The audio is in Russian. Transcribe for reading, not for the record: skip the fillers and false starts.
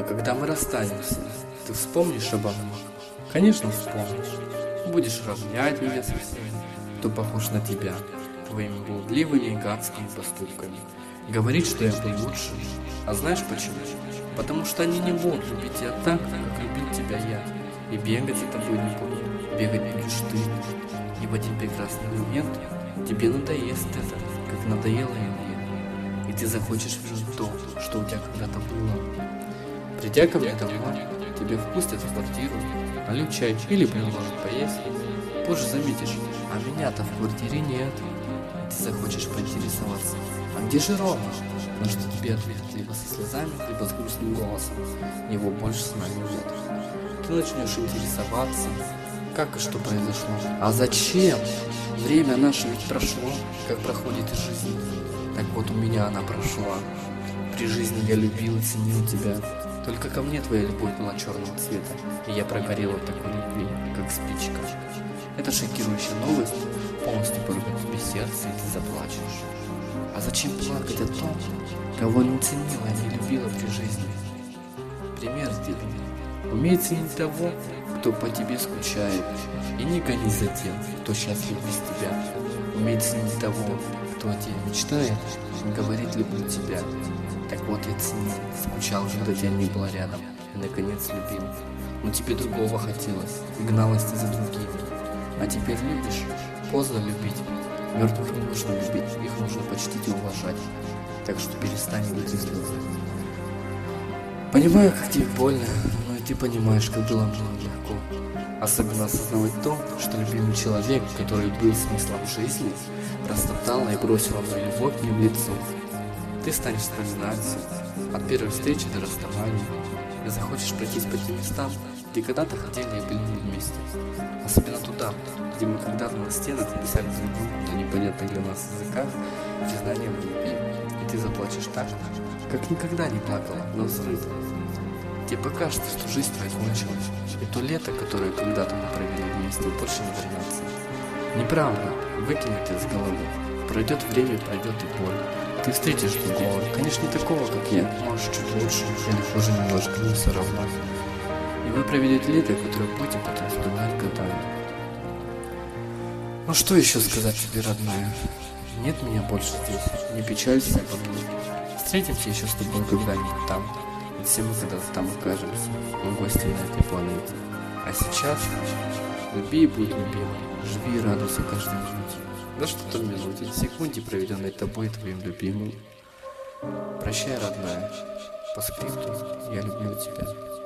А когда мы расстанемся, ты вспомнишь обо мне? Конечно, вспомнишь. Будешь равнять меня со всеми, кто похож на тебя, твоими блудливыми и гадскими поступками. Говорить, что я был лучше. А знаешь почему? Потому что они не будут любить тебя так, как любил тебя я. И бегать за тобой не будут. Бегать будешь ты. И в один прекрасный момент тебе надоест это, как надоело и мне. И ты захочешь вернуть то, что у тебя когда-то было. Придя ко мне домой, тебе впустят в квартиру, нальют чай или предложат поесть. Позже заметишь, а меня-то в квартире нет. И ты захочешь поинтересоваться, а где же Рома? На что тебе ответят либо со слезами, либо с грустным голосом. Его больше с нами нет. Ты начнешь интересоваться, как и что произошло. А зачем? Время наше ведь прошло, как проходит и жизнь. Так вот у меня она прошла. При жизни я любил и ценил тебя. Только ко мне твоя любовь была черного цвета, и я прогорел от такой любви, как спичка. Эта шокирующая новость полностью порвет тебе сердце, и ты заплачешь. А зачем плакать о том, кого не ценила и не любила при жизни? Пример тебе. Умей ценить того, кто по тебе скучает, и не гонись за тем, кто счастлив без тебя. Умей ценить того, кто о тебе мечтает, и говорит «люблю тебя». Так вот я ценил, скучал, когда тебя не было рядом, и наконец любил. Но тебе другого хотелось, и гналась ты за другими. А теперь любишь? Поздно любить. Мертвых не нужно любить, их нужно почтить и уважать. Так что перестань лить слезы. Понимаю, как тебе больно, но и ты понимаешь, как было мне легко. Особенно осознавать то, что любимый человек, который был смыслом жизни, растоптала и бросила мою любовь мне в лицо. Ты станешь вспоминать все, от первой встречи до расставания, и захочешь пройтись по тем местам, где когда-то ходили и были вместе. Особенно туда, где мы когда-то на стенах писали друг другу на непонятных для нас языках признание в любви. И ты заплачешь так, как никогда не плакала, но взрыв. Тебе покажется, что жизнь твоя кончилась, и то лето, которое когда-то мы провели вместе, больше не вернется. Неправда, выкинь это из головы. Пройдет время, пройдет и боль. Ты встретишь другого, конечно, не такого, как я, может, чуть лучше, или хуже немножко, но все равно. И вы проведете лето, которое будете потом вспоминать годами. Ну что еще сказать тебе, родная? Нет меня больше здесь, не печалься обо мне. Встретимся еще с тобой когда-нибудь там, ведь все мы когда-то там окажемся, мы гости на этой планете. А сейчас люби и будь любимой, живи и радуйся каждой минуте. Да что там минуте, секунде, проведенной тобой и твоим любимым. Прощай, родная, по скрипту, я люблю тебя.